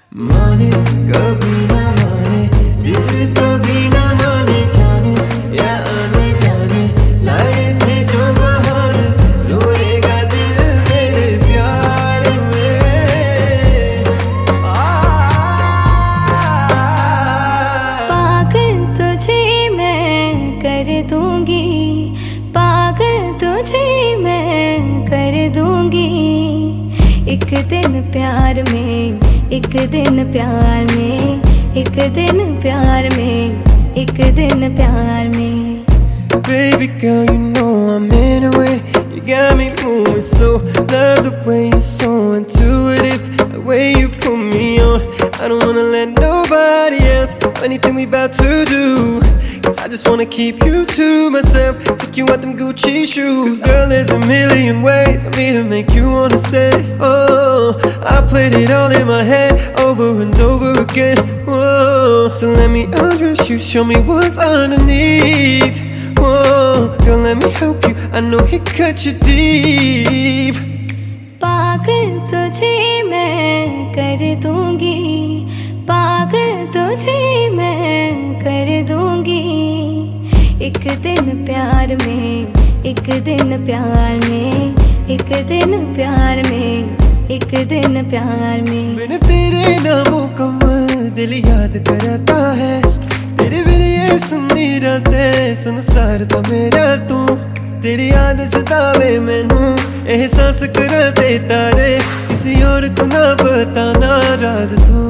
माने कभी ना माने, दिल कभी ना माने, जाने या आने जाने, लाए थे जो बहाने, रोएगा दिल मेरे प्यार में। पागल तुझे मैं कर दूंगी, पागल तुझे मैं कर दूंगी। एक दिन प्यार में, एक दिन प्यार में, एक दिन प्यार में, एक दिन प्यार में। Baby girl, you know I'm into it. You got me moving slow. Love the way you're so intuitive, the way you put me on. I don't wanna let nobody else know anything we about to do, 'cause I just wanna keep you to myself. Take you out them Gucci shoes. 'Cause girl, there's a million ways for me to make you wanna stay. Oh, I played it all in my head over and over again. Whoa, so let me undress you, show me what's underneath. Whoa, girl, let me help you, I know it cut you deep. पागल तुझे मैं कर दूंगी, पागल तुझे मैं कर दूंगी। एक दिन प्यार में, एक दिन प्यार में, एक दिन प्यार में, एक दिन प्यार में। बिन तेरे नामों कमल दिल याद करता है, तेरे बिन ये सुननी रातें संसार था मेरा तू। तेरी याद सतावे मैनू, एहसास कराते तारे, किसी और को ना बताना राज तू।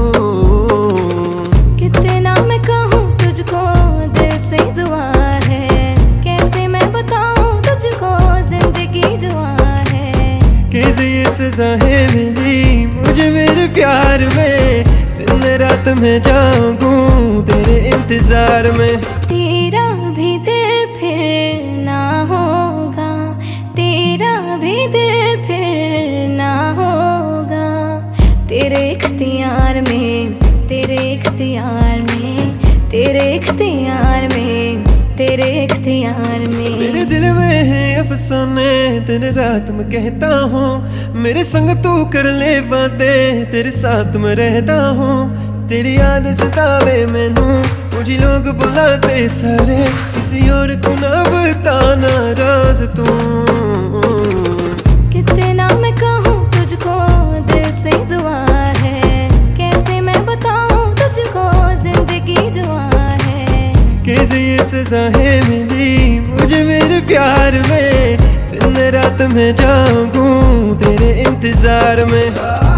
कितना मैं कहूँ तुझको, दिल से दुआ है, कैसे मैं बताऊँ तुझको जिंदगी जुआ है। कैसे ये सजा है मिली मुझे मेरे प्यार में, दिन रात में जागूं तेरे इंतजार में। तेरा भी दिल फिर ना होगा, तेरा भी दिल फिर ना होगा। तेरे इख्तियार में, तेरे इख्तियार में, तेरे इख्तियार में, तेरे इख्तियार में। मेरे दिल में है अफसाने, दिन रात मैं कहता हूँ मेरे संग तू कर ले बातें, तेरे साथ मैं रहता हूँ। तेरी याद सतावे मैनू, मुझे लोग बुलाते सारे, किसी और को ना बताना राज तू। कितना मैं कहूँ तुझको, दिल से दुआ है, कैसे मैं बताऊँ तुझको जिंदगी जुआ है। कैसे ये सजा है मिली मुझे मेरे प्यार में, दिन रात में जागूं तेरे इंतजार में।